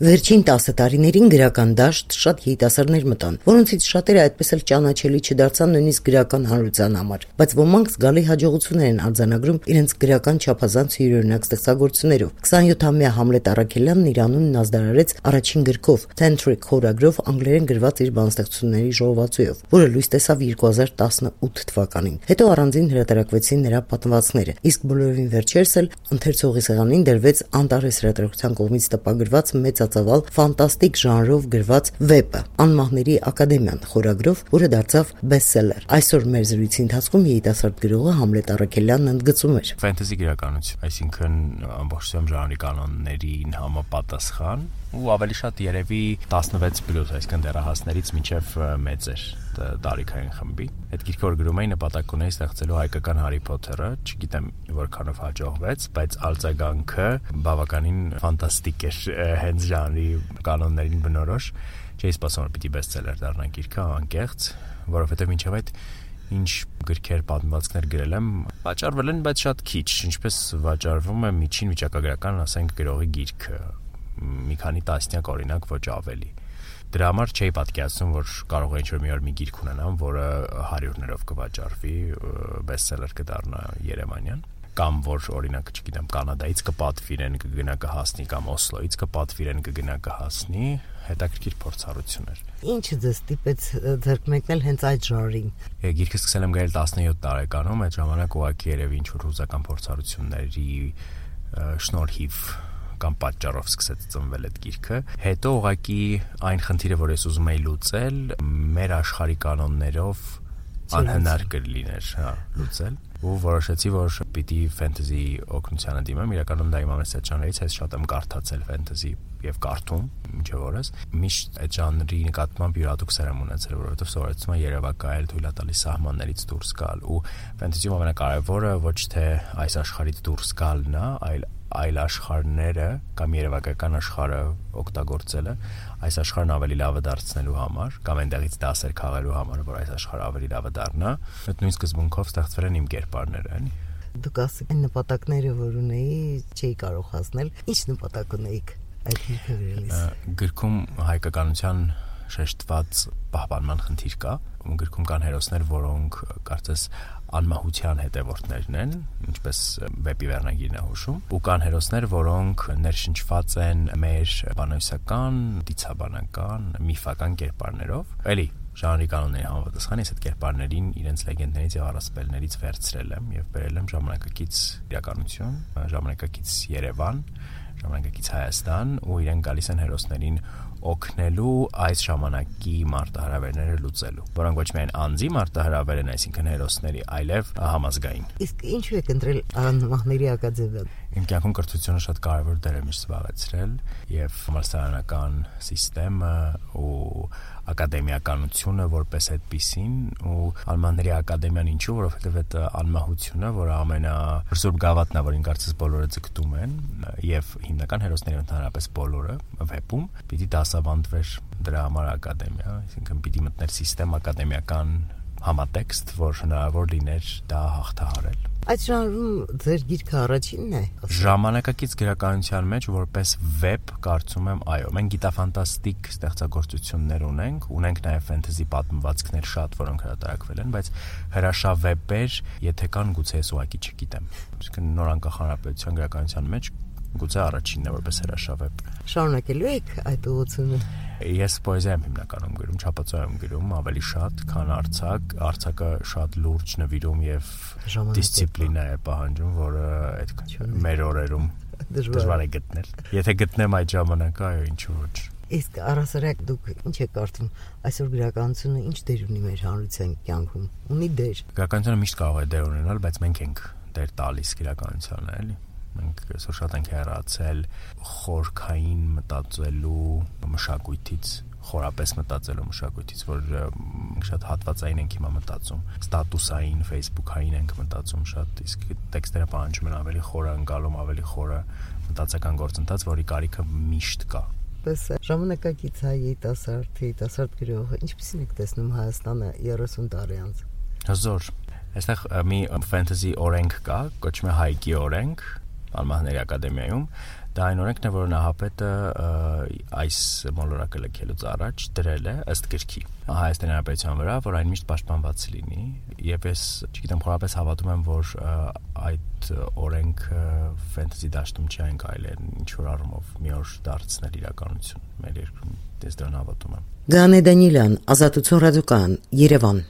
Վերջին 10 տարիներին գրական դաշտ շատ երիտասարդներ մտան, որոնցից շատերը այդպես էլ ճանաչելի չդարձան նույնիսկ գրական հանրության համար, բայց ոմանք զգալի հաջողություններ են արձանագրում իրենց գրական չափազանց յուրօրինակ ստեղծագործություններով։ 27-ամյա Համլետ Առաքելյանն իր անունն ազդարարեց առաջին գրքով, Tantric խորագրով անգլերեն գրված իր բանաստեղծությունների ժողովածուով, որը լույս տեսավ 2018 թվականին։ Հետո առանձին հրատարակվեցին նրա պատմվածքները, իսկ բոլորովին վերջերս էլ ընթերցողի սեղանին դրվեց Անտարես հրատարակության կողմից տպագրված մեծածավալ ֆանտաստիկ ժանրով գրված վեպը Անմահների ակադեմիան խորագրով, որը դարձավ բեսթսելեր։ Այսօր մեր զրույցի ընթացքում երիտասարդ գրողը Համլետ Առաքելյանն ընդգծում էր. Ֆենտեզի գրականություն, այսինքն ամբողջությամբ ժանրի կանոններին համապատասխան ու ավելի շատ երևի 16+, այսինքն դեռահասներից մինչև մեծեր տարիքային խմբի։ Այդ գիրքը որ գրում էի նպատակ ունեի ստեղծելու հայկական Հարի Փոթերը, չգիտեմ որքանով հաջողվեց, բայց արձագանքը բավականին ֆանտաստիկ էր հենց ժանրի կանոններին բնորոշ։ Չէի սպասում որ պիտի բեսթսելեր դառնա գիրքը անկեղծ, որովհետև մինչև այդ ինչ գրքեր պատմվածքներ գրել եմ, վաճառվել են, բայց շատ քիչ, ինչպես վաճառվում է միջին վիճակագրական, ասենք գրողի գիրքը, մի քանի տասնյակ օրինակ, ոչ ավելի։ Դրա համար չէի պատկերացնում, որ կարող է ինչ-որ մի օր մի գիրք ունենամ, որը հարյուրներով կվաճառվի, բեսթսելեր կդառնա երևանյան, կամ որ օրինակ, չգիտեմ, Կանադայից կպատվիրեն, կգնա կհասնի, կամ Օսլոյից կպատվիրեն, կգնա կհասնի, հետաքրքիր փորձառություն էր։ Ինչը ձեզ ստիպեց ձեռք մեկնել հենց այդ ժանրին։ Գիրքը սկսել եմ գրել 17 տարեկանում, այդ ժամանակ ուղղակի երևի ինչ-որ հուզական փորձառությունների շնորհիվ կամ պատճառով սկսեց ծնվել այդ գիրքը։ Հետո ուղղակի այն խնդիրը, որ ես ուզում էի լուծել, մեր աշխարհի կանոններով անհնար կլիներ, լուծել, ու որոշեցի, որ պիտի ֆենտեզի օգնությանը դիմեմ։ Իրականում դա իմ ամենասեր ժանրերից է, շատ եմ կարդացել ֆենտեզի եւ կարդում մինչև օրս։ Միշտ այդ ժանրի նկատմամբ յուրահատուկ սեր եմ ունեցել, որովհետեւ սովորեցնում եմ երևակայել, թույլ տալիս սահմաններից դուրս գալ, ու ֆենտեզիում ամենակարևորը ոչ թե այս աշխարհից դուրս գալն է, այլ աշխարհները կամ երևակայական աշխարհը օգտագործելը այս աշխարհն ավելի լավը դարձնելու համար կամ այնտեղից դասեր քաղելու համար, որ այս աշխարհը ավելի լավը դառնա։ Այդ նույն սկզբունքով ստեղծվել են իմ կերպարները, էլի։ Դուք ասեք այն նպատակները, որ ունեի, չէի կարող հասնել։ Ինչ նպատակ ունեիք այդ գիրքը գրելիս։ Գրքում հայկականության շեշտված պահպանման խնդիր կա, ու գրքում կան հերոսներ, որոնք կարծես անմահության հետևորդներն են, ինչպես վեպի վերնագիրն է հուշում, ու կան հերոսներ, որոնք ներշնչված են մեր բանոսական, դիցաբանական, միֆական կերպարներով։ Էլի ժանրի կանոնների համապատասխան ես այդ կերպարներին իրենց լեգենդներից եւ առասպելներից վերցրել եմ եւ բերել եմ ժամանակակից իրականություն, ժամանակակից Երևան, ժամանակակից Հայաստան, ու իրենք գալիս են հերոսներին օգնելու այս ժամանակի մարտահրավերները լուծելու, որոնք ոչ միայն անձի մարտահրավեր են, այսինքն հերոսների, այլև համազգային։ Իսկ ինչու եք ընտրել Անմահների ակադեմիան։ Իմ կյանքում կրթությունը շատ կարևոր դեր է միշտ զբաղեցրել, եւ համալսարանական համակարգը ու ակադեմիականությունը որպես այդպիսին, ու Անմահների ակադեմիան ինչու, որովհետեւ այդ անմահությունը, որը ամենասուրբ գավաթն է, որին կարծես բոլորը ձգտում են, եւ հիմնական հերոսները ընդհանրապես բոլորը վեպում պիտի դասավանդվեր դրա համար ակադեմիա, այսինքն պիտի մտներ սիստեմ ակադեմիական համատեքստ, որ հնարավոր լիներ դա հաղթահարել։ Այդ ժանրում ձեր գիրքը առաջինն է։ Ժամանակակից գրականության մեջ որպես վեպ կարծում եմ, այո, մենք գիտաֆանտաստիկ ստեղծագործություններ ունենք նաև ֆենտեզի պատմվածքներ շատ, որոնք հրատարակվել են, բայց հրաշավեպեր, եթե կան, գուցե ես ուղղակի չգիտեմ։ Այսինքն նոր անկախ հանրապետության գրականության մեջ գուցե առաջինն է որպես հրաշավեպ։ Շարունակելու եք այդ ուղղությունը։ Ես պոեզիա եմ հիմնականում գրում, չափածո եմ գրում ավելի շատ, քան արձակ։ Արձակը շատ լուրջ նվիրում եւ դիսցիպլինա է պահանջում, որը այդ մեր օրերում դժվար է գտնել։ Եթե գտնեմ այդ ժամանակը, այո, ինչու ոչ։ Իսկ առասարակ դուք ինչ եք կարծում, այսօր գրականությունը ինչ դեր ունի մեր հանրության կյանքում։ Ունի դեր։ Գրականությունը միշտ կարող է դեր ունենալ, բայց մենք ենք դեր տալիս գրականությանը, էլի։ Մենք այսօր շատ ենք հեռացել խորքային մտածելու մշակույթից, խորապես մտածելու մշակույթից, որ մենք շատ հատվածային ենք հիմա մտածում, ստատուսային, ֆեյսբուքային ենք մտածում շատ, իսկ տեքստերը պահանջում են ավելի խորը ընկալում, ավելի խորը մտածական գործընթաց, որի կարիքը միշտ կա։ Պես ժամանակակից երիտասարդ գրողը ինչպեսին եք տեսնում Հայաստանը 30 տարի անց։ Հզոր։ Այստեղ մի ֆենտեզի օրենք կա, կոչվում է Հայկի օրենք, Անմահների ակադեմիայում, Դա այն օրենքն է, որ Նահապետը այս մոլորակը լքելուց առաջ դրել է ըստ գրքի Հայաստանի Հանրապետության վրա, որ այն միշտ պաշտպանված լինի, եւ ես չգիտեմ, խորապես հավատում եմ, որ այդ օրենքը ֆենտեզի դաշտում չի այն կարելի է ինչ որ առումով մի օր դարձնել իրականություն մեր երկրում։ Ես դրան հավատում եմ։ Գանե Դանիելյան, Ազատություն ռադիոկայան, Երևան։